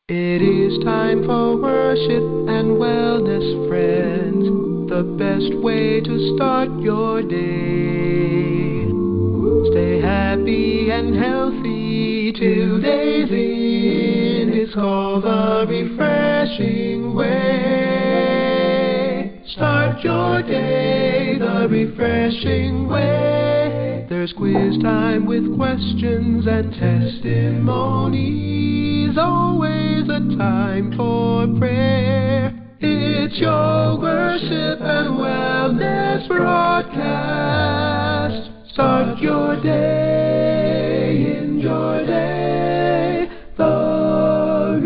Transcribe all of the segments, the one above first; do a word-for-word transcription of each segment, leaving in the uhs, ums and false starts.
It is time for worship and wellness, friends. The best way to start your day. Stay happy and healthy till day's end. It's called the refreshing way. Start your day the refreshing way. There's quiz time with questions and testimonies. Always a time for prayer. It's your worship and wellness broadcast. Start your day, in your day, the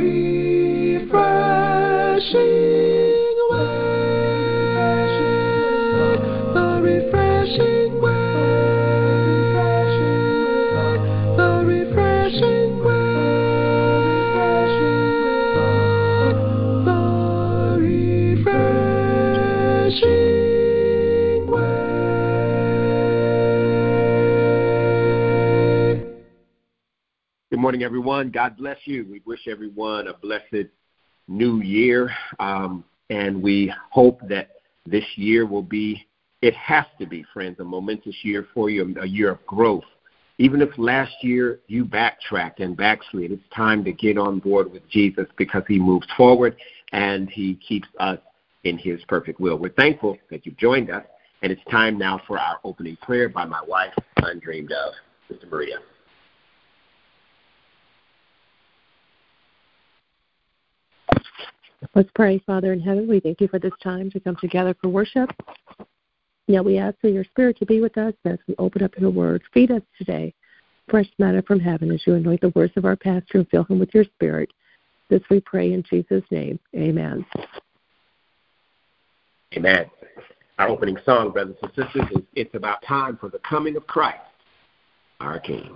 refreshing way, the refreshing way, the refreshing way, the refreshing way. Good morning, everyone. God bless you. We wish everyone a blessed new year, um, and we hope that this year will be, it has to be, friends, a momentous year for you, a year of growth. Even if last year you backtracked and backslid, it's time to get on board with Jesus because he moves forward and he keeps us in his perfect will. We're thankful that you've joined us, and it's time now for our opening prayer by my wife, undreamed of, Sister Maria. Let's pray. Father in heaven, we thank you for this time to come together for worship. Now we ask for your spirit to be with us as we open up your word. Feed us today, fresh manna from heaven, as you anoint the words of our pastor and fill him with your spirit. This we pray in Jesus' name. Amen. Amen. Our opening song, brothers and sisters, is It's About Time for the Coming of Christ, our King.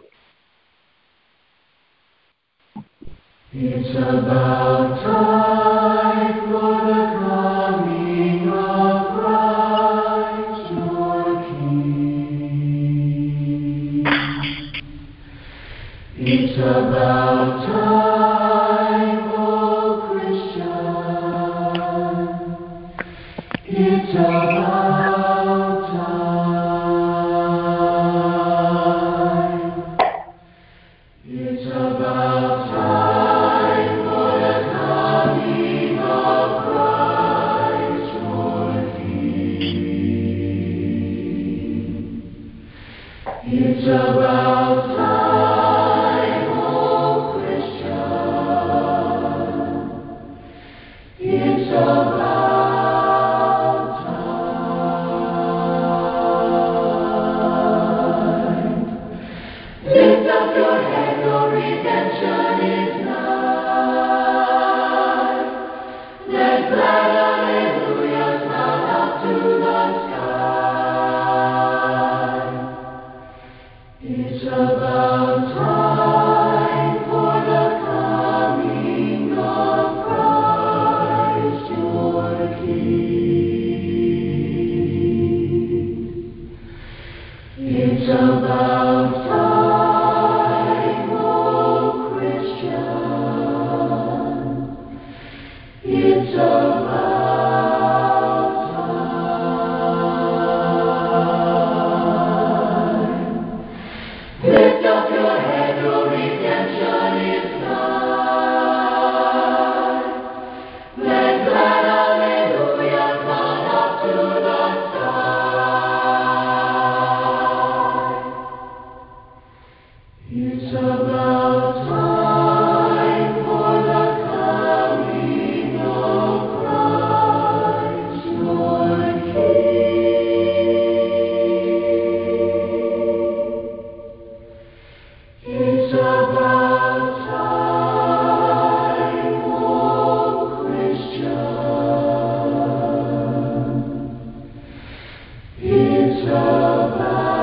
It's about time for the coming of Christ, your King. It's about time, oh Christian. It's about time. It's about time. It's about time, oh Christian. It's about time. Lift up your head, your redemption is nigh. Let glad hallelujahs mount up to the sky. It's about time for the coming of Christ, your King. It's about time, oh Christian. It's about time. Lift up your head, your redemption is nigh. Let glad hallelujahs mount up to the sky. It's about time for the coming of Christ, your King. It's about time, oh Christian. It's about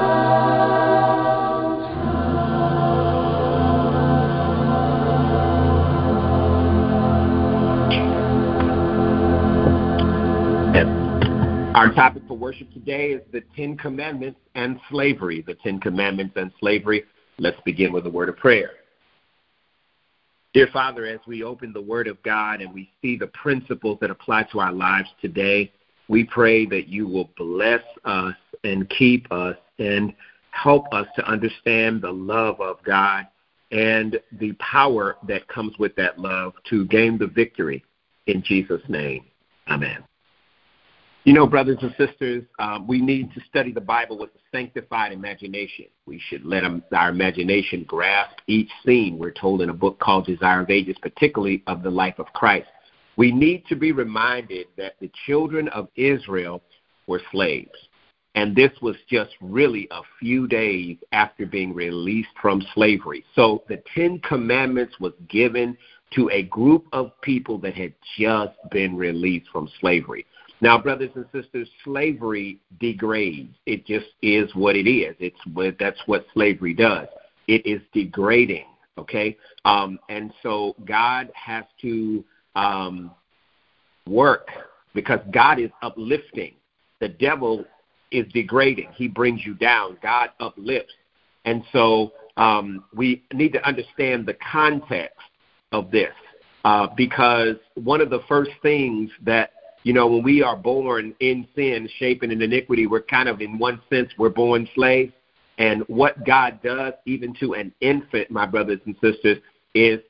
time. Our topic for worship today is the Ten Commandments and slavery. The Ten Commandments and slavery. Let's begin with a word of prayer. Dear Father, as we open the Word of God and we see the principles that apply to our lives today, we pray that you will bless us and keep us and help us to understand the love of God and the power that comes with that love to gain the victory. In Jesus' name, amen. You know, brothers and sisters, uh, we need to study the Bible with a sanctified imagination. We should let our imagination grasp each scene, we're told in a book called Desire of Ages, particularly of the life of Christ. We need to be reminded that the children of Israel were slaves. And this was just really a few days after being released from slavery. So the Ten Commandments was given to a group of people that had just been released from slavery. Now, brothers and sisters, slavery degrades. It just is what it is. It's what, that's what slavery does. It is degrading, okay? Um, and so God has to um, work because God is uplifting. The devil is degrading. He brings you down. God uplifts. And so um, we need to understand the context of this uh, because one of the first things that You know, when we are born in sin, shaping in iniquity, we're kind of, in one sense, we're born slaves. And what God does, even to an infant, my brothers and sisters, is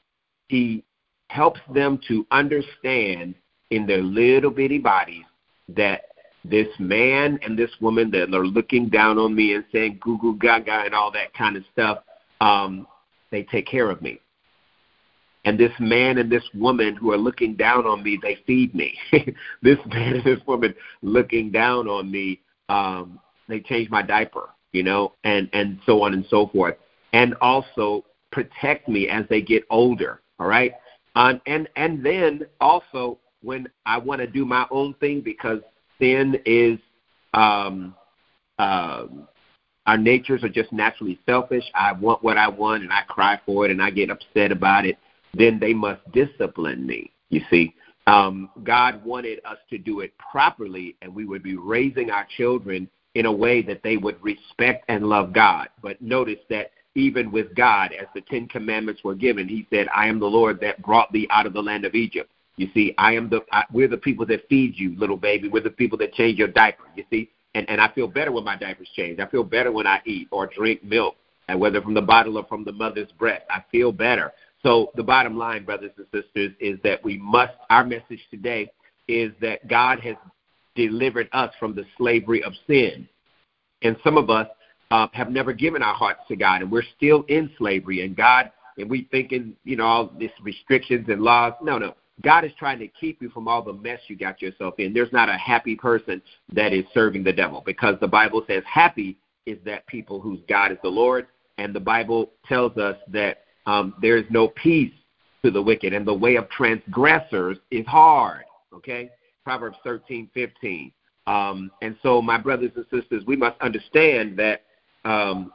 he helps them to understand in their little bitty bodies that this man and this woman that are looking down on me and saying goo goo gaga and all that kind of stuff, um, they take care of me. And this man and this woman who are looking down on me, they feed me. This man and this woman looking down on me, um, they change my diaper, you know, and, and so on and so forth. And also protect me as they get older, all right? Um, and, and then also when I want to do my own thing because sin is, um, uh, our natures are just naturally selfish. I want what I want and I cry for it and I get upset about it. Then they must discipline me, you see. Um, God wanted us to do it properly, and we would be raising our children in a way that they would respect and love God. But notice that even with God, as the Ten Commandments were given, he said, I am the Lord that brought thee out of the land of Egypt. You see, I am the I, we're the people that feed you, little baby. We're the people that change your diaper, you see. And, and I feel better when my diaper's changed. I feel better when I eat or drink milk, and whether from the bottle or from the mother's breast. I feel better. So the bottom line, brothers and sisters, is that we must, our message today is that God has delivered us from the slavery of sin. And some of us uh, have never given our hearts to God, and we're still in slavery. And God, and we thinking, you know, all these restrictions and laws. No, no. God is trying to keep you from all the mess you got yourself in. There's not a happy person that is serving the devil, because the Bible says happy is that people whose God is the Lord. And the Bible tells us that Um, there is no peace to the wicked, and the way of transgressors is hard, okay? Proverbs thirteen fifteen. Um, and so, my brothers and sisters, we must understand that um,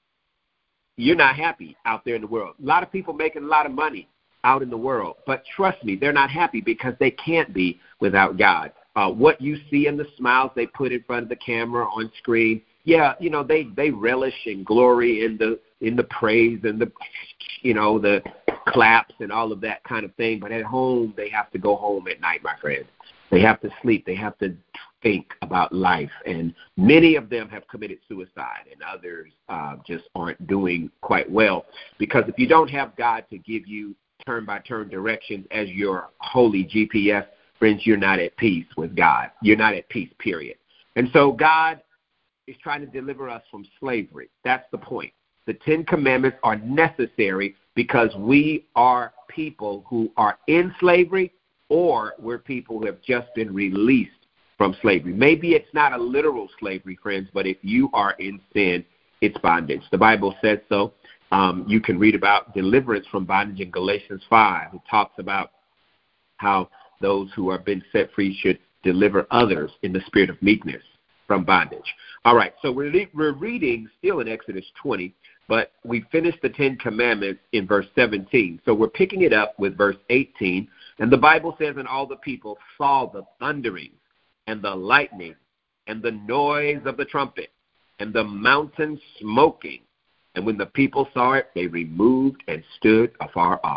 you're not happy out there in the world. A lot of people making a lot of money out in the world, but trust me, they're not happy because they can't be without God. Uh, what you see in the smiles they put in front of the camera on screen, yeah, you know, they, they relish and glory in the in the praise and the, you know, the claps and all of that kind of thing. But at home, they have to go home at night, my friend. They have to sleep. They have to think about life. And many of them have committed suicide, and others uh, just aren't doing quite well. Because if you don't have God to give you turn-by-turn directions as your holy G P S, friends, you're not at peace with God. You're not at peace, period. And so God is trying to deliver us from slavery. That's the point. The Ten Commandments are necessary because we are people who are in slavery, or we're people who have just been released from slavery. Maybe it's not a literal slavery, friends, but if you are in sin, it's bondage. The Bible says so. Um, you can read about deliverance from bondage in Galatians five. It talks about how those who have been set free should deliver others in the spirit of meekness from bondage. All right, so we're, le- we're reading still in Exodus twenty, but we finished the Ten Commandments in verse seventeen. So we're picking it up with verse eighteen, and the Bible says, and all the people saw the thundering and the lightning and the noise of the trumpet and the mountain smoking. And when the people saw it, they removed and stood afar off.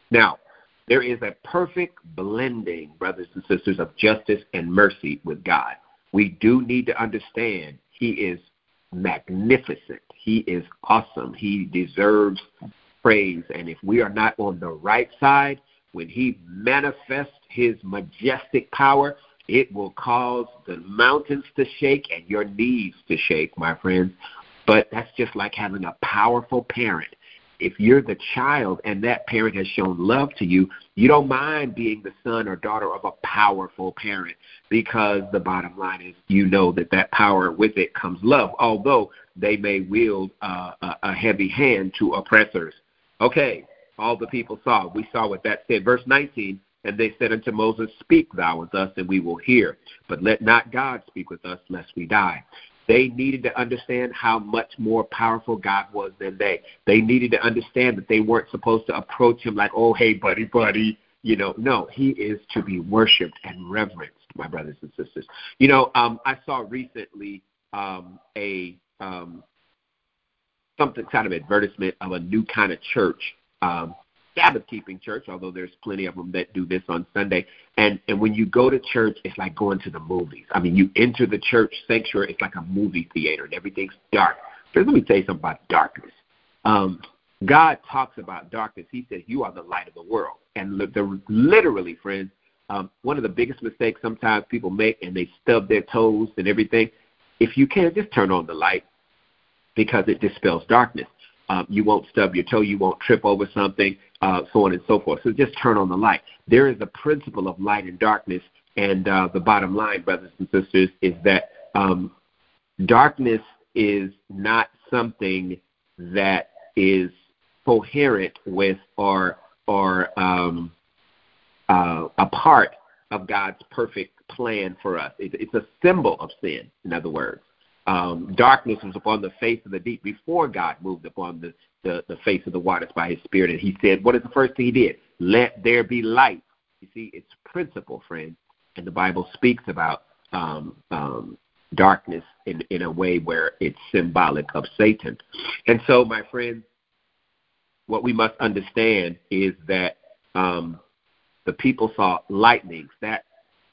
Now, there is a perfect blending, brothers and sisters, of justice and mercy with God. We do need to understand he is magnificent. He is awesome. He deserves praise. And if we are not on the right side, when he manifests his majestic power, it will cause the mountains to shake and your knees to shake, my friends. But that's just like having a powerful parent. If you're the child and that parent has shown love to you, you don't mind being the son or daughter of a powerful parent, because the bottom line is you know that that power, with it comes love, although they may wield uh, a, a heavy hand to oppressors. Okay, all the people saw. We saw what that said. Verse nineteen, and they said unto Moses, speak thou with us, and we will hear. But let not God speak with us, lest we die. They needed to understand how much more powerful God was than they. They needed to understand that they weren't supposed to approach him like, oh, hey, buddy, buddy. You know, no, he is to be worshipped and reverenced, my brothers and sisters. You know, um, I saw recently um, a um, something kind of advertisement of a new kind of church, um, Sabbath-keeping church, although there's plenty of them that do this on Sunday. And and when you go to church, it's like going to the movies. I mean, you enter the church sanctuary, it's like a movie theater, and everything's dark. But let me tell you something about darkness. Um, God talks about darkness. He says, you are the light of the world. And the, literally, friends, um, one of the biggest mistakes sometimes people make, and they stub their toes and everything, if you can, just turn on the light, because it dispels darkness. Um, you won't stub your toe, you won't trip over something, uh, so on and so forth. So just turn on the light. There is a principle of light and darkness, and uh, the bottom line, brothers and sisters, is that um, darkness is not something that is coherent with or or um, uh, a part of God's perfect plan for us. It, it's a symbol of sin, in other words. Um, darkness was upon the face of the deep before God moved upon the, the, the face of the waters by his Spirit. And he said, what is the first thing he did? Let there be light. You see, it's principle, friend. And the Bible speaks about um, um, darkness in, in a way where it's symbolic of Satan. And so, my friends, what we must understand is that um, the people saw lightnings. That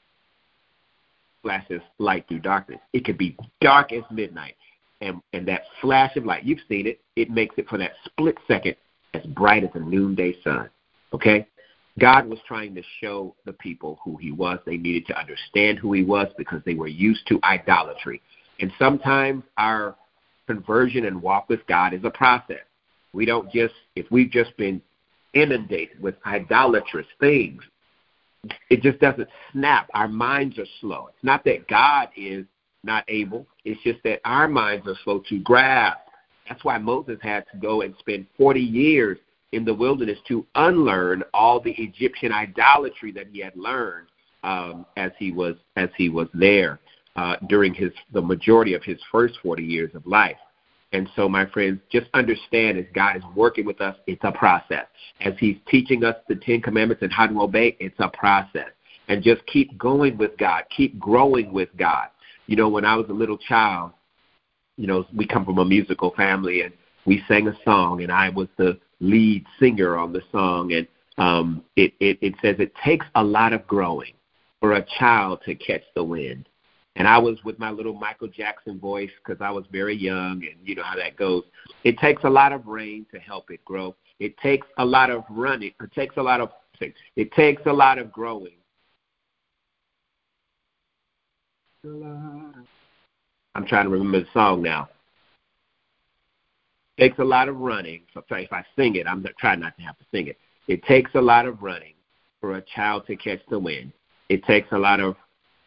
flashes light through darkness. It could be dark as midnight, and, and that flash of light, you've seen it, it makes it for that split second as bright as a noonday sun, okay? God was trying to show the people who he was. They needed to understand who he was because they were used to idolatry. And sometimes our conversion and walk with God is a process. We don't just, if we've just been inundated with idolatrous things, it just doesn't snap. Our minds are slow. It's not that God is not able. It's just that our minds are slow to grasp. That's why Moses had to go and spend forty years in the wilderness to unlearn all the Egyptian idolatry that he had learned um, as he was as he was there uh, during his the majority of his first forty years of life. And so, my friends, just understand as God is working with us, it's a process. As he's teaching us the Ten Commandments and how to obey, it's a process. And just keep going with God. Keep growing with God. You know, when I was a little child, you know, we come from a musical family, and we sang a song, and I was the lead singer on the song. And um, it, it, it says it takes a lot of growing for a child to catch the wind. And I was with my little Michael Jackson voice because I was very young, and you know how that goes. It takes a lot of rain to help it grow. It takes a lot of running. It takes a lot of it takes a lot of growing. I'm trying to remember the song now. It takes a lot of running. So if I sing it, I'm trying not to have to sing it. It takes a lot of running for a child to catch the wind. It takes a lot of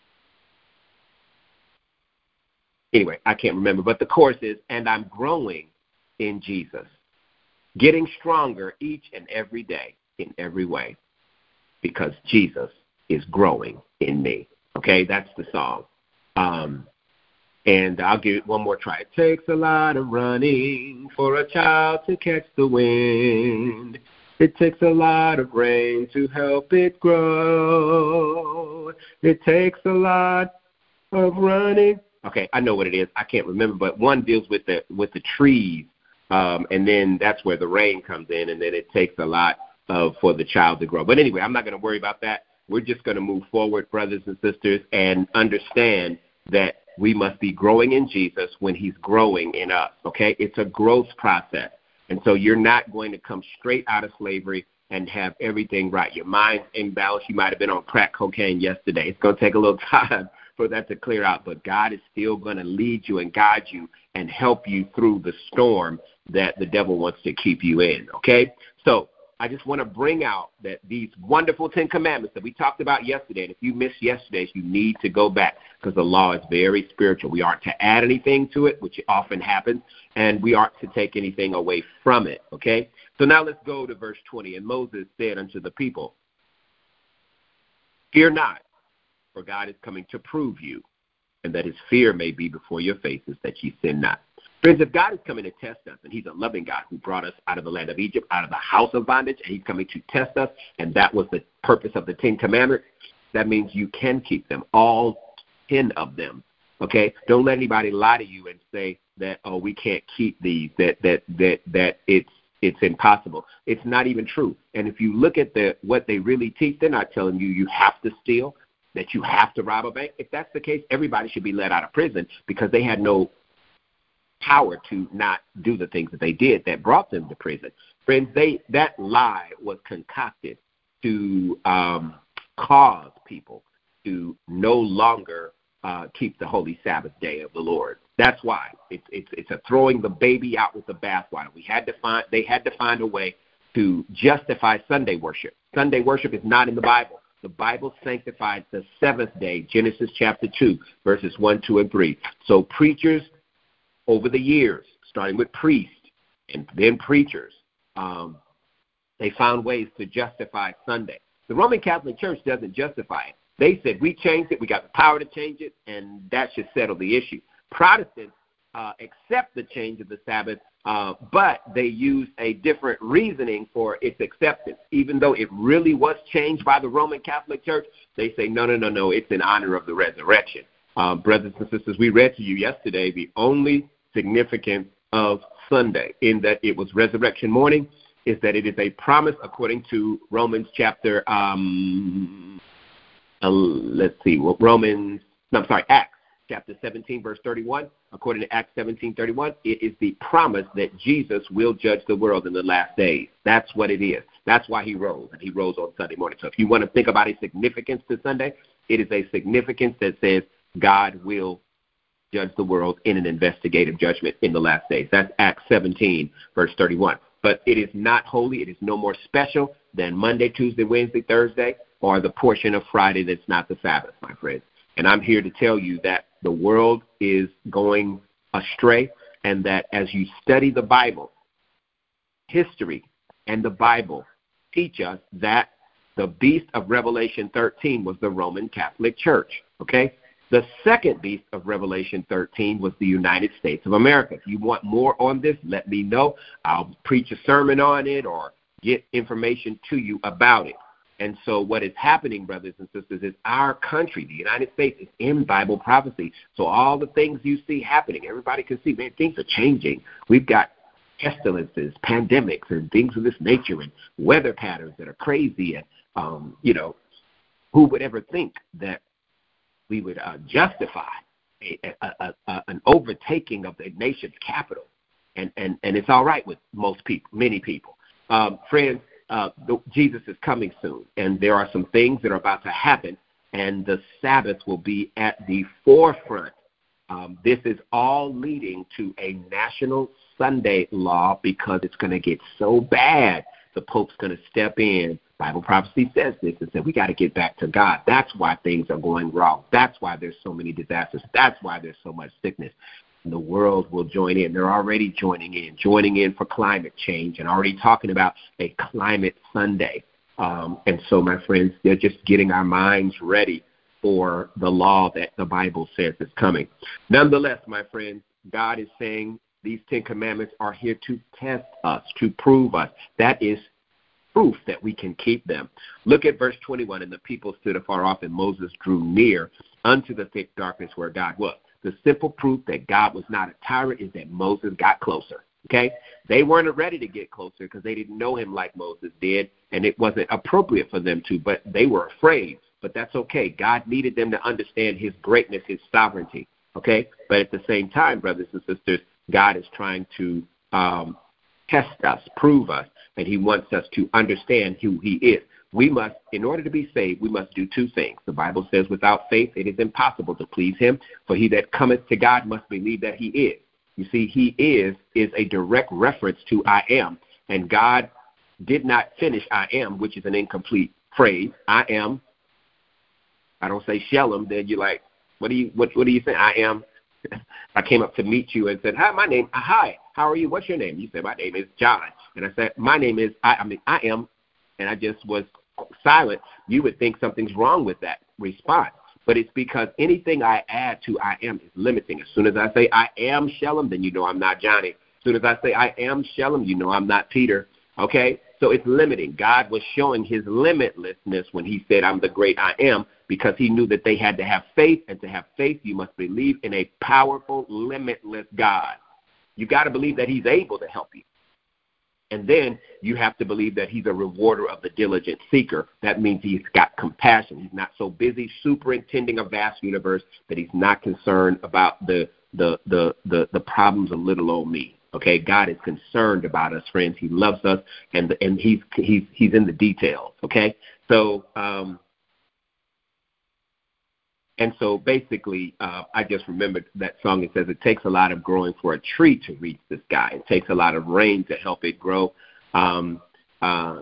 Anyway, I can't remember, but the chorus is, and I'm growing in Jesus, getting stronger each and every day in every way, because Jesus is growing in me. Okay, that's the song. Um, and I'll give it one more try. It takes a lot of running for a child to catch the wind. It takes a lot of rain to help it grow. It takes a lot of running. Okay, I know what it is. I can't remember, but one deals with the with the trees, um, and then that's where the rain comes in, and then it takes a lot uh, for the child to grow. But anyway, I'm not going to worry about that. We're just going to move forward, brothers and sisters, and understand that we must be growing in Jesus when he's growing in us, okay? It's a growth process. And so you're not going to come straight out of slavery and have everything right. Your mind's imbalanced. You might have been on crack cocaine yesterday. It's going to take a little time for that to clear out, but God is still going to lead you and guide you and help you through the storm that the devil wants to keep you in, okay? So I just want to bring out that these wonderful Ten Commandments that we talked about yesterday, and if you missed yesterday's, you need to go back because the law is very spiritual. We aren't to add anything to it, which often happens, and we aren't to take anything away from it, okay? So now let's go to verse twenty. And Moses said unto the people, fear not, for God is coming to prove you, and that his fear may be before your faces, that ye sin not. Friends, if God is coming to test us, and he's a loving God who brought us out of the land of Egypt, out of the house of bondage, and he's coming to test us, and that was the purpose of the Ten Commandments, that means you can keep them, all ten of them, okay? Don't let anybody lie to you and say that, oh, we can't keep these, that that that that it's it's impossible. It's not even true. And if you look at the what they really teach, they're not telling you you have to steal, that you have to rob a bank. If that's the case, everybody should be let out of prison because they had no power to not do the things that they did that brought them to prison. Friends, they that lie was concocted to um, cause people to no longer uh, keep the holy Sabbath day of the Lord. That's why it's it's it's a throwing the baby out with the bathwater. We had to find they had to find a way to justify Sunday worship. Sunday worship is not in the Bible. The Bible sanctified the seventh day, Genesis chapter two, verses one, two, and three. So preachers over the years, starting with priests and then preachers, um, they found ways to justify Sunday. The Roman Catholic Church doesn't justify it. They said, we changed it, we got the power to change it, and that should settle the issue. Protestants uh, accept the change of the Sabbath, uh, but they use a different reasoning for its acceptance. Even though it really was changed by the Roman Catholic Church, they say, no, no, no, no, it's in honor of the resurrection. Uh, brothers and sisters, we read to you yesterday the only significance of Sunday in that it was resurrection morning is that it is a promise according to Romans chapter, um, uh, let's see, well, Romans, no, I'm sorry, Acts chapter seventeen, verse thirty-one. According to Acts seventeen, thirty-one, it is the promise that Jesus will judge the world in the last days. That's what it is. That's why he rose, and he rose on Sunday morning. So if you want to think about a significance to Sunday, it is a significance that says God will judge the world in an investigative judgment in the last days. That's Acts seventeen, verse thirty-one. But it is not holy. It is no more special than Monday, Tuesday, Wednesday, Thursday, or the portion of Friday that's not the Sabbath, my friends. And I'm here to tell you that the world is going astray, and that as you study the Bible, history and the Bible teach us that the beast of Revelation thirteen was the Roman Catholic Church, okay? The second beast of Revelation thirteen was the United States of America. If you want more on this, let me know. I'll preach a sermon on it or get information to you about it. And so what is happening, brothers and sisters, is our country, the United States, is in Bible prophecy. So all the things you see happening, everybody can see, man, things are changing. We've got pestilences, pandemics, and things of this nature, and weather patterns that are crazy. And, um, you know, who would ever think that we would uh, justify a, a, a, a, an overtaking of the nation's capital? And, and, and it's all right with most people, many people. Um, friends, uh, the, Jesus is coming soon, and there are some things that are about to happen, and the Sabbath will be at the forefront. Um, this is all leading to a national Sunday law because it's going to get so bad. The Pope's going to step in. Bible prophecy says this and said we got to get back to God. That's why things are going wrong. That's why there's so many disasters. That's why there's so much sickness. And the world will join in. They're already joining in, joining in for climate change and already talking about a climate Sunday. Um, and so, my friends, they're just getting our minds ready for the law that the Bible says is coming. Nonetheless, my friends, God is saying these Ten Commandments are here to test us, to prove us. That is proof that we can keep them. Look at verse twenty-one. And the people stood afar off, and Moses drew near unto the thick darkness where God was. The simple proof that God was not a tyrant is that Moses got closer. okay? They weren't ready to get closer because they didn't know him like Moses did, and it wasn't appropriate for them to, but they were afraid. But that's okay. God needed them to understand his greatness, his sovereignty, okay? But at the same time, brothers and sisters, God is trying to um, test us, prove us, and he wants us to understand who he is. We must, in order to be saved, we must do two things. The Bible says, without faith, it is impossible to please him, for he that cometh to God must believe that he is. You see, he is is a direct reference to I am, and God did not finish I am, which is an incomplete phrase. I am. I don't say Shalom, then you're like, what do you what what do you say? I am. I came up to meet you and said, hi, my name, hi, how are you? What's your name? You said, my name is John. And I said, my name is, I, I mean, I am. And I just was silent. You would think something's wrong with that response. But it's because anything I add to I am is limiting. As soon as I say I am Shalom, then you know I'm not Johnny. As soon as I say I am Shalom, you know I'm not Peter. Okay? So it's limiting. God was showing his limitlessness when he said I'm the great I am, because he knew that they had to have faith, and to have faith you must believe in a powerful, limitless God. You got to believe that he's able to help you. And then you have to believe that he's a rewarder of the diligent seeker. That means he's got compassion. He's not so busy superintending a vast universe that he's not concerned about the the the the, the problems of little old me. Okay, God is concerned about us, friends. He loves us, and and he's he's he's in the details. Okay, so um, and so basically, uh, I just remembered that song. It says it takes a lot of growing for a tree to reach the sky. It takes a lot of rain to help it grow. Um, uh,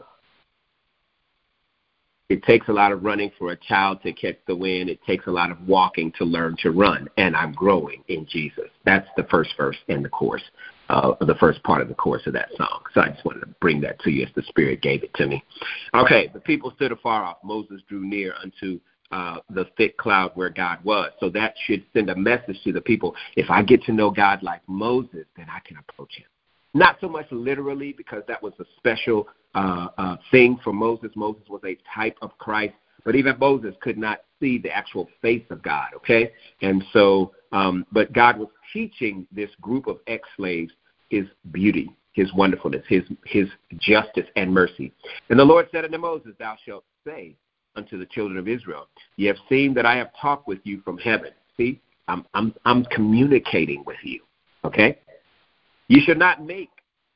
It takes a lot of running for a child to catch the wind. It takes a lot of walking to learn to run. And I'm growing in Jesus. That's the first verse in the chorus, uh, the first part of the chorus of that song. So I just wanted to bring that to you as the Spirit gave it to me. Okay, the people stood afar off. Moses drew near unto uh, the thick cloud where God was. So that should send a message to the people. If I get to know God like Moses, then I can approach him. Not so much literally, because that was a special uh, uh, thing for Moses. Moses was a type of Christ, but even Moses could not see the actual face of God, okay? And so, um, but God was teaching this group of ex-slaves his beauty, his wonderfulness, his his justice and mercy. And the Lord said unto Moses, thou shalt say unto the children of Israel, ye have seen that I have talked with you from heaven. See, I'm I'm I'm communicating with you, okay? You shall not make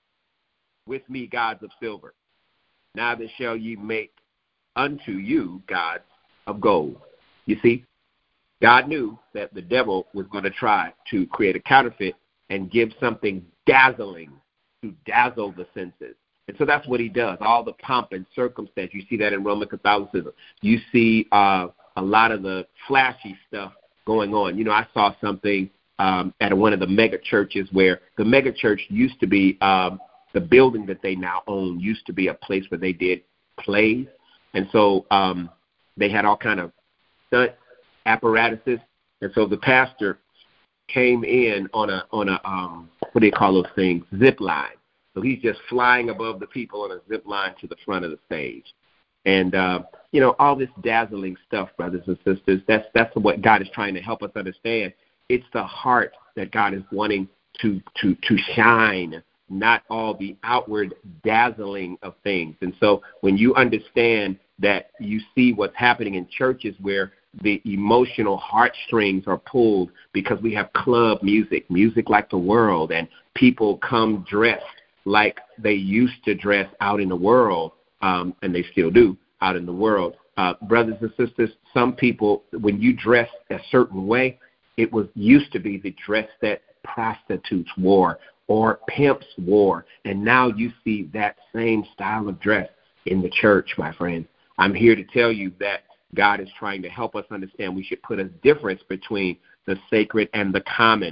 with me gods of silver, neither shall ye make unto you gods of gold. You see, God knew that the devil was going to try to create a counterfeit and give something dazzling to dazzle the senses. And so that's what he does, all the pomp and circumstance. You see that in Roman Catholicism. You see uh, a lot of the flashy stuff going on. You know, I saw something Um, at one of the mega churches, where the mega church used to be, um, the building that they now own used to be a place where they did plays. And so um, they had all kind of stunt apparatuses. And so the pastor came in on a, on a um, what do you call those things, zip line. So he's just flying above the people on a zip line to the front of the stage. And, uh, you know, all this dazzling stuff, brothers and sisters, that's, that's what God is trying to help us understand. It's the heart that God is wanting to, to, to shine, not all the outward dazzling of things. And so when you understand that, you see what's happening in churches where the emotional heartstrings are pulled because we have club music, music like the world, and people come dressed like they used to dress out in the world, um, and they still do out in the world. Uh, brothers and sisters, some people, when you dress a certain way, it was used to be the dress that prostitutes wore or pimps wore, and now you see that same style of dress in the church, my friend. I'm here to tell you that God is trying to help us understand we should put a difference between the sacred and the common.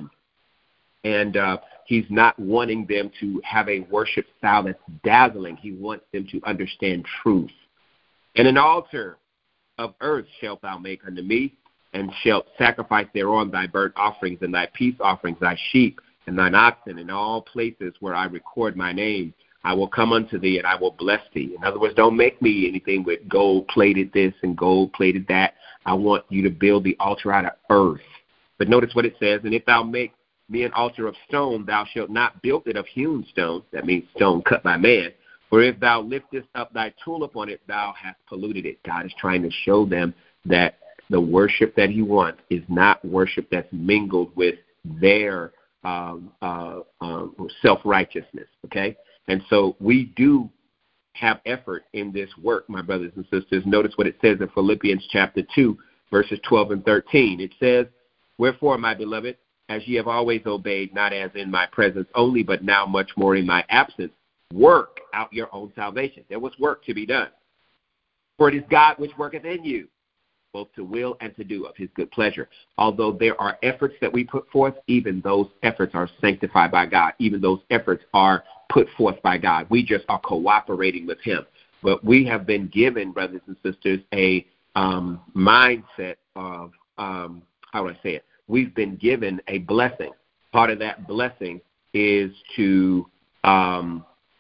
And uh, he's not wanting them to have a worship style that's dazzling. He wants them to understand truth. And an altar of earth shalt thou make unto me, and shalt sacrifice thereon thy burnt offerings and thy peace offerings, thy sheep and thine oxen, in all places where I record my name. I will come unto thee, and I will bless thee. In other words, don't make me anything with gold-plated this and gold-plated that. I want you to build the altar out of earth. But notice what it says, and if thou make me an altar of stone, thou shalt not build it of hewn stone. That means stone cut by man. For if thou liftest up thy tool upon it, thou hast polluted it. God is trying to show them that the worship that he wants is not worship that's mingled with their um, uh, uh, self-righteousness, okay? And so we do have effort in this work, my brothers and sisters. Notice what it says in Philippians chapter two, verses twelve and thirteen. It says, wherefore, my beloved, as ye have always obeyed, not as in my presence only, but now much more in my absence, work out your own salvation. There was work to be done. For it is God which worketh in you, both to will and to do of his good pleasure. Although there are efforts that we put forth, even those efforts are sanctified by God. Even those efforts are put forth by God. We just are cooperating with him. But we have been given, brothers and sisters, a um, mindset of, um, how do I say it? We've been given a blessing. Part of that blessing is to um,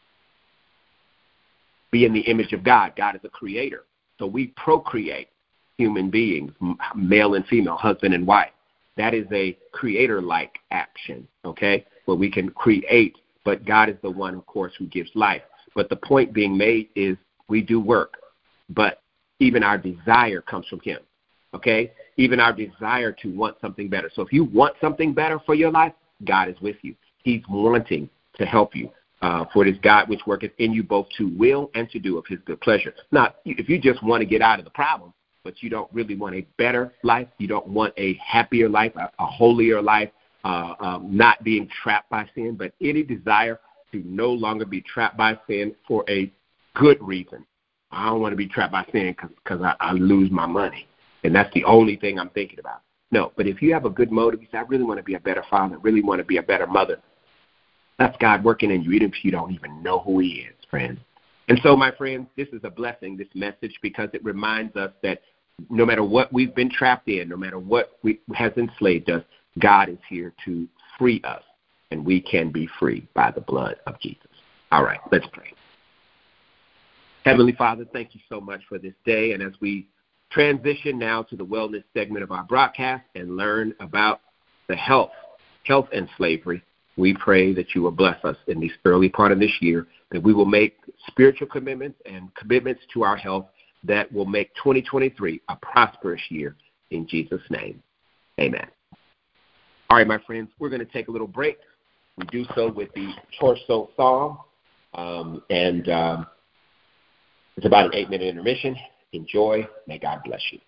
be in the image of God. God is a creator. So we procreate human beings, male and female, husband and wife. That is a creator-like action, okay, where we can create, but God is the one, of course, who gives life. But the point being made is we do work, but even our desire comes from him, okay? Even our desire to want something better. So if you want something better for your life, God is with you. He's wanting to help you. Uh, for it is God which worketh in you both to will and to do of his good pleasure. Now, if you just want to get out of the problem, but you don't really want a better life, you don't want a happier life, a, a holier life, uh, um, not being trapped by sin, but any desire to no longer be trapped by sin for a good reason. I don't want to be trapped by sin because I, I lose my money, and that's the only thing I'm thinking about. No, but if you have a good motive, you say, I really want to be a better father, really want to be a better mother, that's God working in you, even if you don't even know who he is, friends. And so, my friends, this is a blessing, this message, because it reminds us that no matter what we've been trapped in, no matter what we, has enslaved us, God is here to free us, and we can be free by the blood of Jesus. All right, let's pray. Heavenly Father, thank you so much for this day. And as we transition now to the wellness segment of our broadcast and learn about the health, health and slavery, we pray that you will bless us in this early part of this year, that we will make spiritual commitments and commitments to our health that will make twenty twenty-three a prosperous year in Jesus' name. Amen. All right, my friends, we're going to take a little break. We do so with the torso song, um, and um, it's about an eight-minute intermission. Enjoy. May God bless you.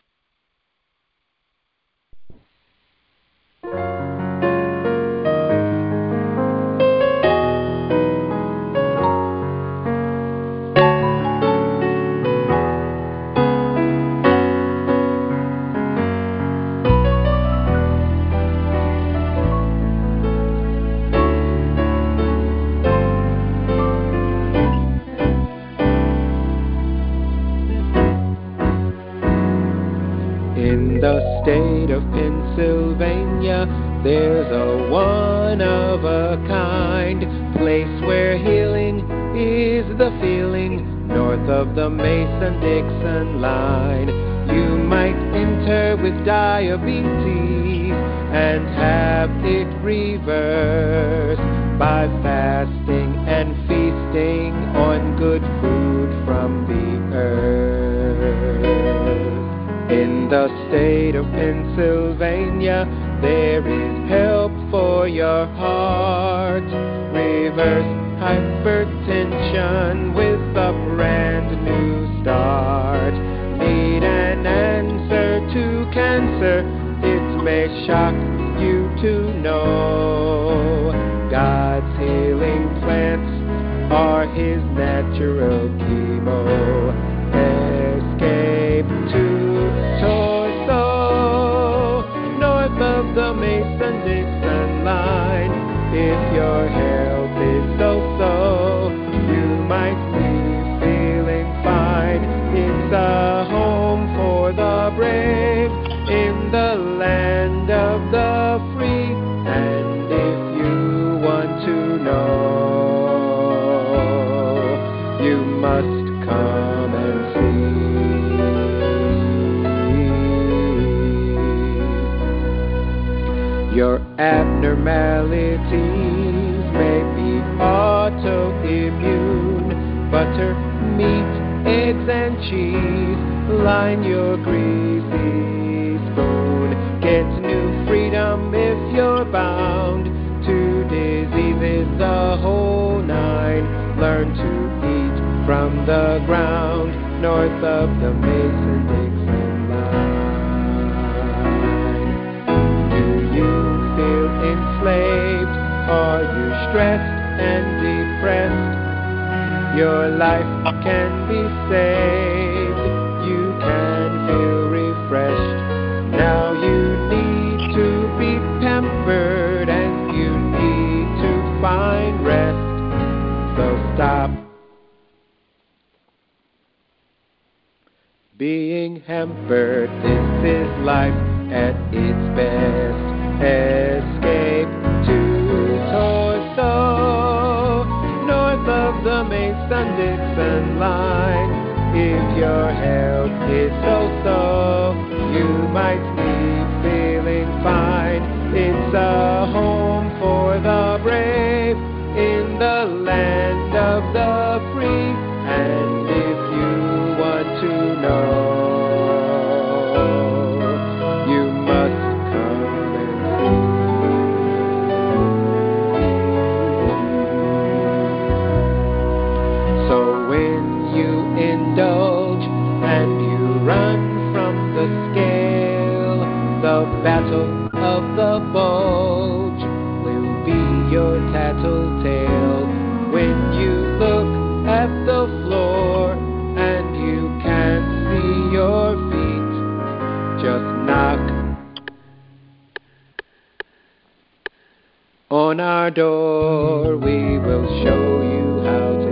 In the state of Pennsylvania, there's a one-of-a-kind place where healing is the feeling, north of the Mason-Dixon line. You might enter with diabetes and have it reversed by fasting and feasting on good food from the earth. In the state of Pennsylvania, there is help for your heart. Reverse hypertension with a brand new start. Need an answer to cancer? It may shock you to know God's healing plants are his natural chemo. Escape to Torso, north of the Mason-Dixon line. If your health is so-so, you might need Abnormalities may be autoimmune. Butter, meat, eggs, and cheese line your greasy spoon. Get new freedom if you're bound to diseases, the whole nine. Learn to eat from the ground north of the Mason-Dixon line. Do you feel enslaved? Are you stressed and depressed? Your life can be saved. You can feel refreshed. Now you need to be pampered and you need to find rest. So stop being hampered. This is life at its best. Escape to Torso, north of the Mason-Dixon line. If your health is so-so, you might be feeling fine. It's a home for the brave in the land of the free. And if you want to know, you must come and see. So when you indulge and you run from the scale, the battle of the bulge will be your tattletale. When you look at the floor and you can't see your feet, just knock on our door. We will show you how to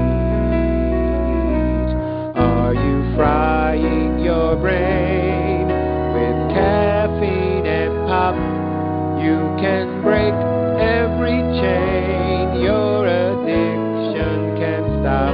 eat. Are you frying your brain with caffeine and pop? You can break every chain. Your addiction can stop.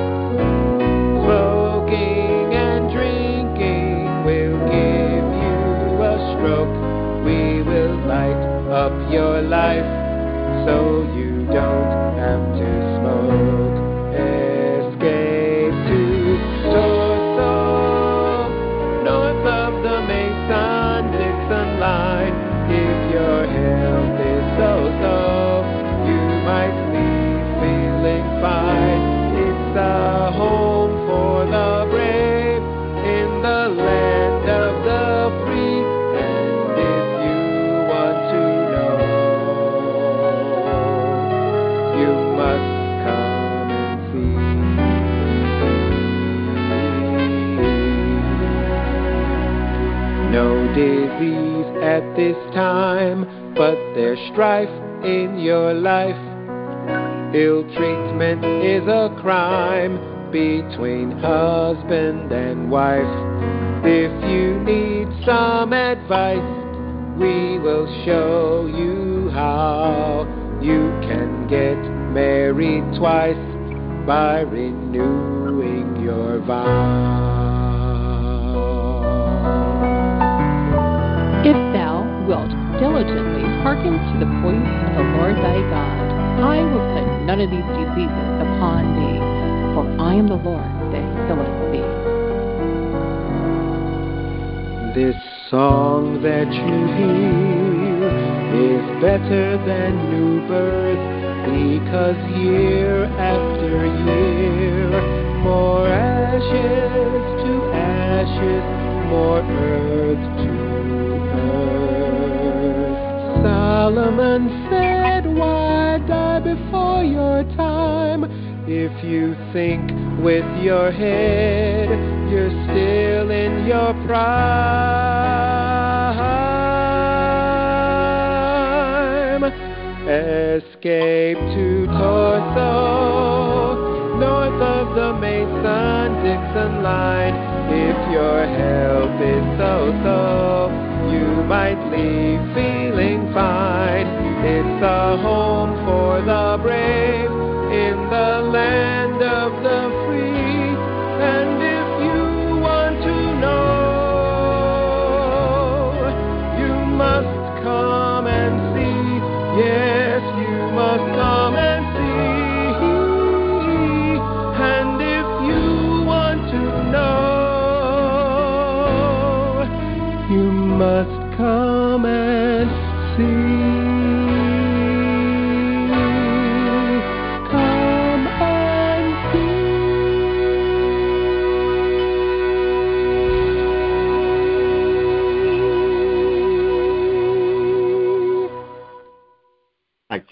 Smoking and drinking will give you a stroke. We will light up your life so you don't have to smoke. Escape to Torso, north of the Mason-Dixon line. If your health is so-so, you might be feeling fine. It's a home for the brave in the land of the free. And if you want to know, you must come and see. No disease at this time, but there's strife in your life. Ill treatment is a crime between husband and wife. If you need some advice, we will show you how. You can get married twice by renewing your vow. If thou wilt diligently hearken to the voice of the Lord thy God, I will put none of these diseases upon thee, for I am the Lord that healeth thee. This song that you hear is better than new birth, because year after year, more ashes to ashes, more earth to earth. Solomon said, why die before your time? If you think with your head, you're still in your prime. Escape to Torso, north of the Mason-Dixon line. If your health is so-so, you might leave feeling fine. It's a home for the brave in the land of the free. And if you want to know, you must come and see.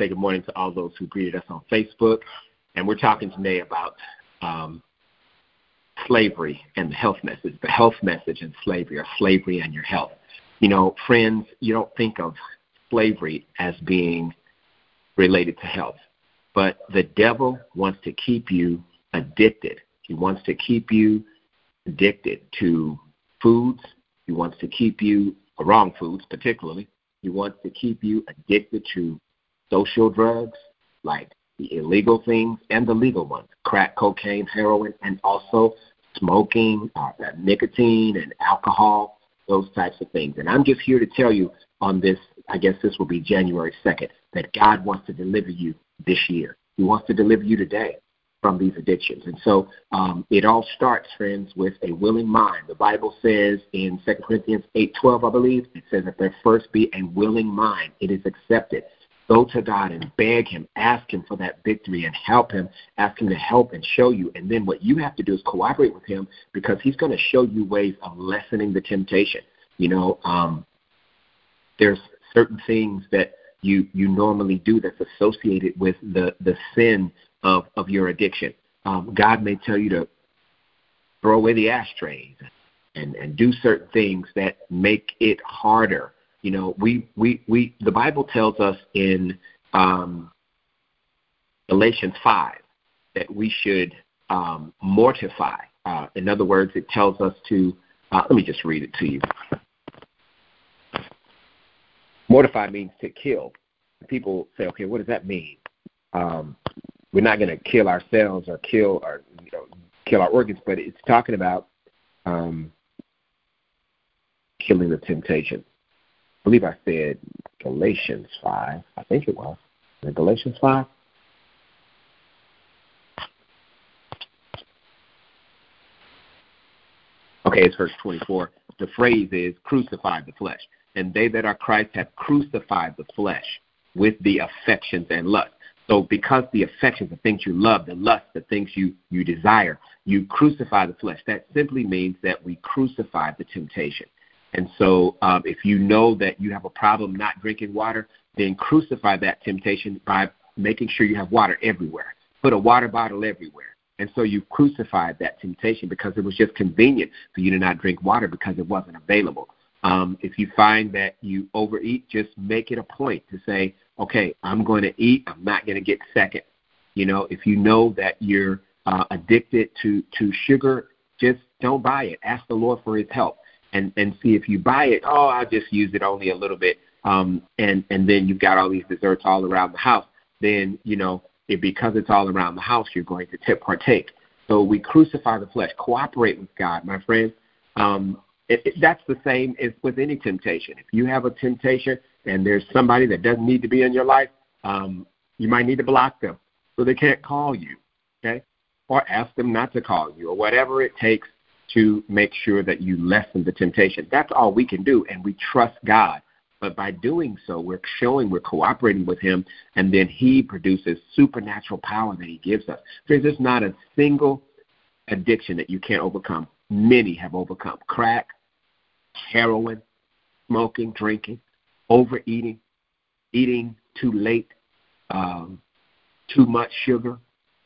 say good morning to all those who greeted us on Facebook. And we're talking today about um, slavery and the health message, the health message and slavery, or slavery and your health. You know, friends, you don't think of slavery as being related to health, but the devil wants to keep you addicted. He wants to keep you addicted to foods. He wants to keep you, wrong foods particularly. He wants to keep you addicted to social drugs, like the illegal things and the legal ones, crack, cocaine, heroin, and also smoking, uh, nicotine and alcohol, those types of things. And I'm just here to tell you on this, I guess this will be January second, that God wants to deliver you this year. He wants to deliver you today from these addictions. And so um, it all starts, friends, with a willing mind. The Bible says in Second Corinthians eight twelve, I believe, it says that there first be a willing mind. It is accepted. Go to God and beg him, ask him for that victory and help him, ask him to help and show you. And then what you have to do is cooperate with him, because he's going to show you ways of lessening the temptation. You know, um, there's certain things that you you normally do that's associated with the, the sin of, of your addiction. Um, God may tell you to throw away the ashtrays and, and do certain things that make it harder. You know, we, we, we the Bible tells us in um, Galatians five that we should um, mortify. Uh, in other words, it tells us to, uh, let me just read it to you. Mortify means to kill. People say, okay, what does that mean? Um, we're not going to kill ourselves or kill our, you know, kill our organs, but it's talking about um, killing the temptation. I believe I said Galatians five. I think it was. Was it Galatians five? Okay, it's verse twenty-four. The phrase is crucify the flesh. And they that are Christ have crucified the flesh with the affections and lust. So because the affections, the things you love, the lust, the things you, you desire, you crucify the flesh. That simply means that we crucify the temptation. And so um, if you know that you have a problem not drinking water, then crucify that temptation by making sure you have water everywhere. Put a water bottle everywhere. And so you crucified that temptation because it was just convenient for you to not drink water because it wasn't available. Um, if you find that you overeat, just make it a point to say, okay, I'm going to eat. I'm not going to get second. You know, if you know that you're uh, addicted to, to sugar, just don't buy it. Ask the Lord for his help. And, and see if you buy it, oh, I'll just use it only a little bit, um, and, and then you've got all these desserts all around the house. Then, you know, if, because it's all around the house, you're going to t- partake. So we crucify the flesh. Cooperate with God, my friends. Um, it, it, that's the same as with any temptation. If you have a temptation and there's somebody that doesn't need to be in your life, um, you might need to block them so they can't call you, okay? Or ask them not to call you, or whatever it takes to make sure that you lessen the temptation. That's all we can do, and we trust God. But by doing so, we're showing we're cooperating with him, and then he produces supernatural power that he gives us. There's not a single addiction that you can't overcome. Many have overcome. Crack, heroin, smoking, drinking, overeating, eating too late, um, too much sugar.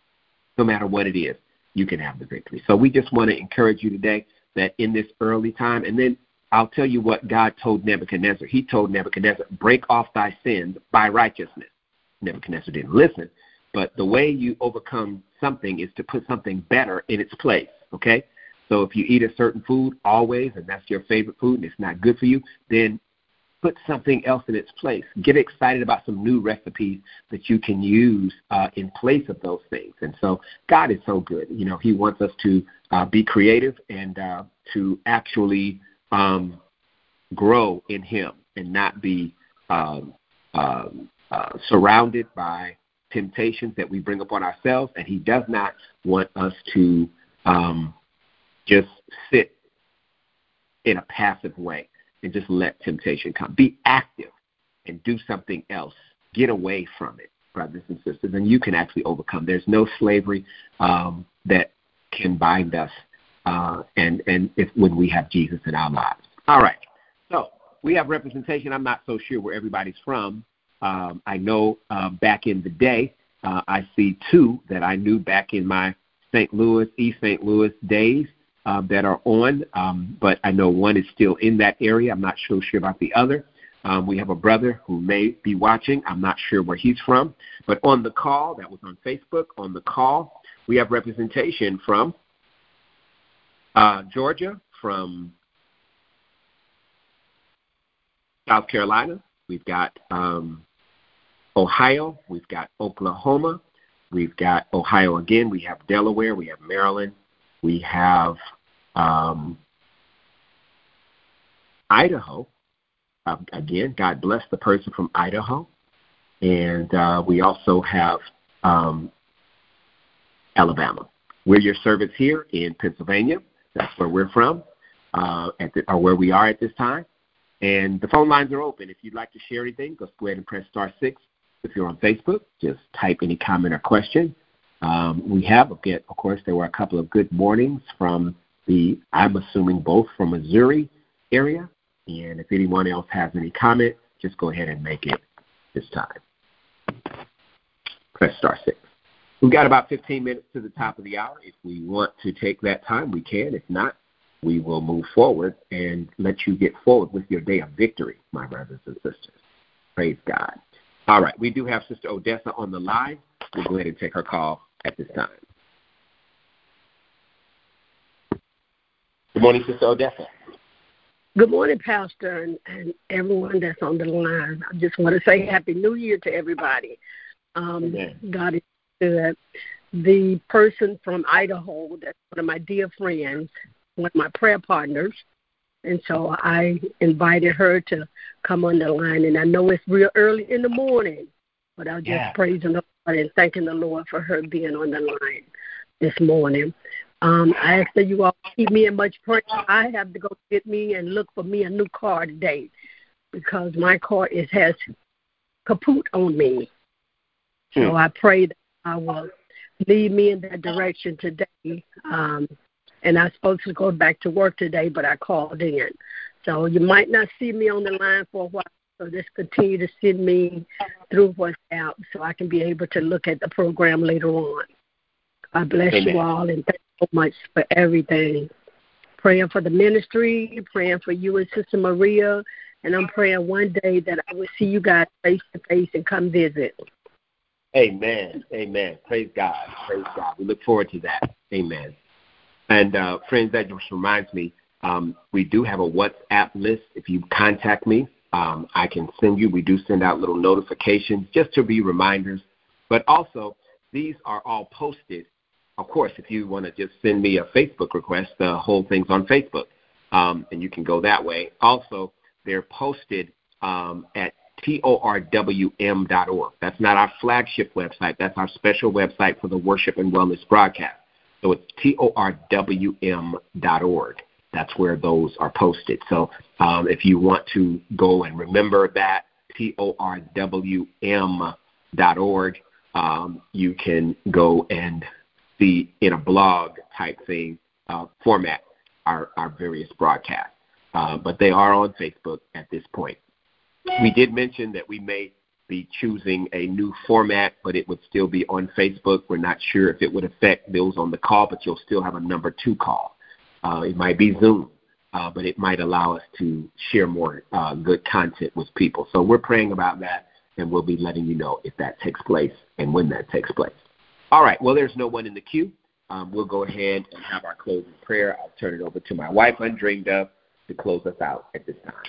No matter what it is, you can have the victory. So we just want to encourage you today that in this early time, and then I'll tell you what God told Nebuchadnezzar. He told Nebuchadnezzar, break off thy sins by righteousness. Nebuchadnezzar didn't listen, but the way you overcome something is to put something better in its place, okay? So if you eat a certain food always, and that's your favorite food, and it's not good for you, then put something else in its place. Get excited about some new recipes that you can use uh, in place of those things. And so God is so good. You know, he wants us to uh, be creative and uh, to actually um, grow in him and not be um, uh, uh, surrounded by temptations that we bring upon ourselves. And he does not want us to um, just sit in a passive way and just let temptation come. Be active and do something else. Get away from it, brothers and sisters, and you can actually overcome. There's no slavery um, that can bind us uh, and, and if when we have Jesus in our lives. All right. So we have representation. I'm not so sure where everybody's from, Um, I know uh, back in the day, uh, I see two that I knew back in my Saint Louis, East Saint Louis days uh, that are on, um, but I know one is still in that area. I'm not so sure about the other. Um, we have a brother who may be watching. I'm not sure where he's from. But on the call, that was on Facebook, on the call, we have representation from uh, Georgia, from South Carolina. We've got um, Ohio. We've got Oklahoma. We've got Ohio again. We have Delaware. We have Maryland. We have um, Idaho. Uh, again, God bless the person from Idaho. And uh, we also have um, Alabama. We're your servants here in Pennsylvania. That's where we're from, uh, at the, or where we are at this time. And the phone lines are open. If you'd like to share anything, just go ahead and press star six. If you're on Facebook, just type any comment or question. Um, we have, again, of course, there were a couple of good mornings from the, I'm assuming both from Missouri area. And if anyone else has any comment, just go ahead and make it this time. Press star six. We've got about fifteen minutes to the top of the hour. If we want to take that time, we can. If not, we will move forward and let you get forward with your day of victory, my brothers and sisters. Praise God. All right, we do have Sister Odessa on the line. We'll go ahead and take her call at this time. Good morning, Sister Odessa. Good morning, Pastor, and, and everyone that's on the line. I just want to say Happy New Year to everybody. Um, God is good. The person from Idaho, that's one of my dear friends, one of my prayer partners, and so I invited her to come on the line. And I know it's real early in the morning, but I'm just yeah. praising the Lord and thanking the Lord for her being on the line this morning. Um, I ask that you all keep me in much prayer. I have to go get me and look for me a new car today because my car is has kaput on me. Hmm. So I pray that I will lead me in that direction today. Um, and I'm supposed to go back to work today, but I called in. So you might not see me on the line for a while. So just continue to send me through WhatsApp so I can be able to look at the program later on. God bless Amen. You all, and thank you so much for everything. Praying for the ministry, praying for you and Sister Maria, and I'm praying one day that I will see you guys face to face and come visit. Amen. Amen. Praise God. Praise God. We look forward to that. Amen. And uh, friends, that just reminds me, um, we do have a WhatsApp list. If you contact me, um, I can send you. We do send out little notifications just to be reminders. But also, these are all posted. Of course, if you want to just send me a Facebook request, the whole thing's on Facebook, um, and you can go that way. Also, they're posted um, at T O R W M dot org. That's not our flagship website. That's our special website for the Worship and Wellness broadcast. So it's T O R W M dot org. That's where those are posted. So um, if you want to go and remember that, T O R W M dot org, um, you can go and see in a blog type thing uh, format our, our various broadcasts. Uh, but they are on Facebook at this point. We did mention that we may be choosing a new format, but it would still be on Facebook. We're not sure if it would affect those on the call, but you'll still have a number two call. Uh, it might be Zoom, uh, but it might allow us to share more uh, good content with people. So we're praying about that, and we'll be letting you know if that takes place and when that takes place. All right, well, there's no one in the queue. Um, we'll go ahead and have our closing prayer. I'll turn it over to my wife, Undreamed Of, to close us out at this time.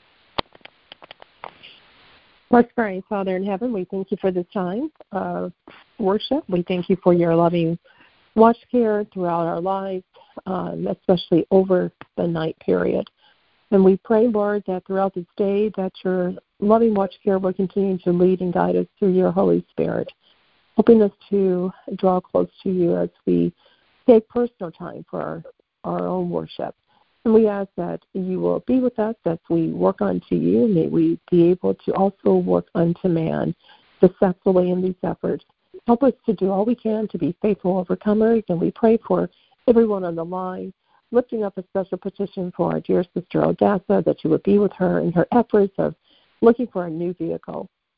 Let's pray. Father in heaven, we thank you for this time of worship. We thank you for your loving watch care throughout our lives, um, especially over the night period. And we pray, Lord, that throughout this day that your loving watch care will continue to lead and guide us through your Holy Spirit, helping us to draw close to you as we take personal time for our, our own worship. And we ask that you will be with us as we work unto you. May we be able to also work unto man successfully in these efforts. Help us to do all we can to be faithful overcomers. And we pray for everyone on the line, lifting up a special petition for our dear sister Odessa, that you would be with her in her efforts of looking for a new vehicle.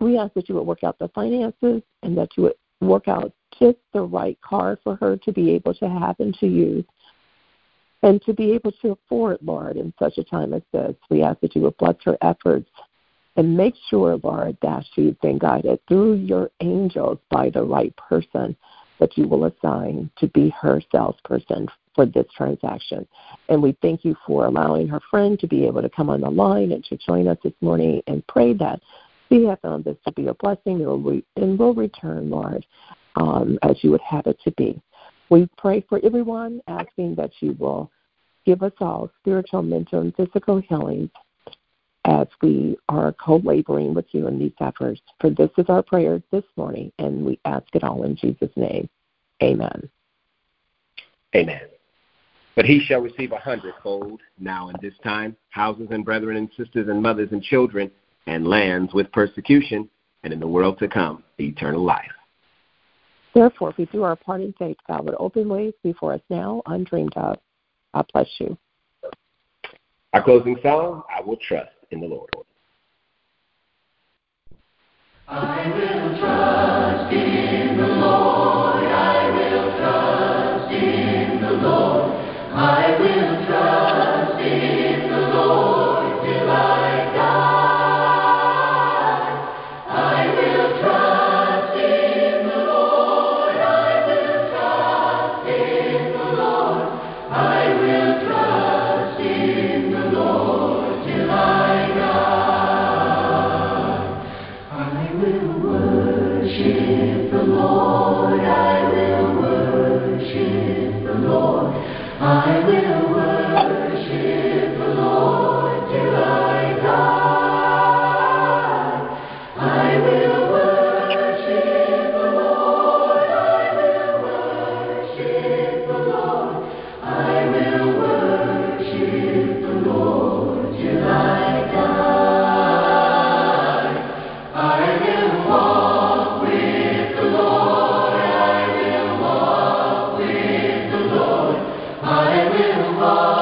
We ask that you would work out the finances and that you would work out just the right car for her to be able to have and to use and to be able to afford, Lord, in such a time as this. We ask that you would bless her efforts and make sure, Lord, that she's been guided through your angels by the right person that you will assign to be her salesperson for this transaction. And we thank you for allowing her friend to be able to come on the line and to join us this morning and pray that we have found this to be a blessing and will return, Lord, um, as you would have it to be. We pray for everyone, asking that you will give us all spiritual, mental, and physical healing as we are co-laboring with you in these efforts. For this is our prayer this morning, and we ask it all in Jesus' name. Amen. Amen. But he shall receive a hundredfold now in this time, houses and brethren and sisters and mothers and children, and lands with persecution, and in the world to come, eternal life. Therefore, if we do our part in faith, God would open ways before us now undreamed of. God bless you. Our closing song, I Will Trust in the Lord. I will trust in the Lord. I will trust in the Lord. I will trust in the Lord till I die. I will trust in the Lord. I will trust in the Lord. I will trust in the Lord till I die. I will worship the Lord. I will worship the Lord. I will worship the Lord till I die. I will worship the Lord. I will worship the Lord. I will worship the Lord till I die. I will walk with the Lord. I will walk with the Lord. I will walk